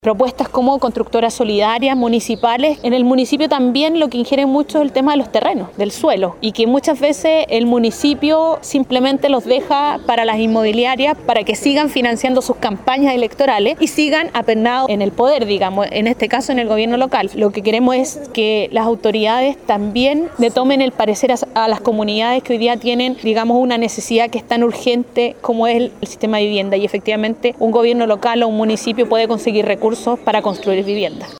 Propuestas como constructoras solidarias, municipales. En el municipio también lo que ingiere mucho es el tema de los terrenos, del suelo, y que muchas veces el municipio simplemente los deja para las inmobiliarias para que sigan financiando sus campañas electorales y sigan apernados en el poder, digamos, en este caso en el gobierno local. Lo que queremos es que las autoridades también le tomen el parecer a las comunidades que hoy día tienen, digamos, una necesidad que es tan urgente como es el sistema de vivienda, y efectivamente un gobierno local o un municipio puede conseguir recursos para construir viviendas.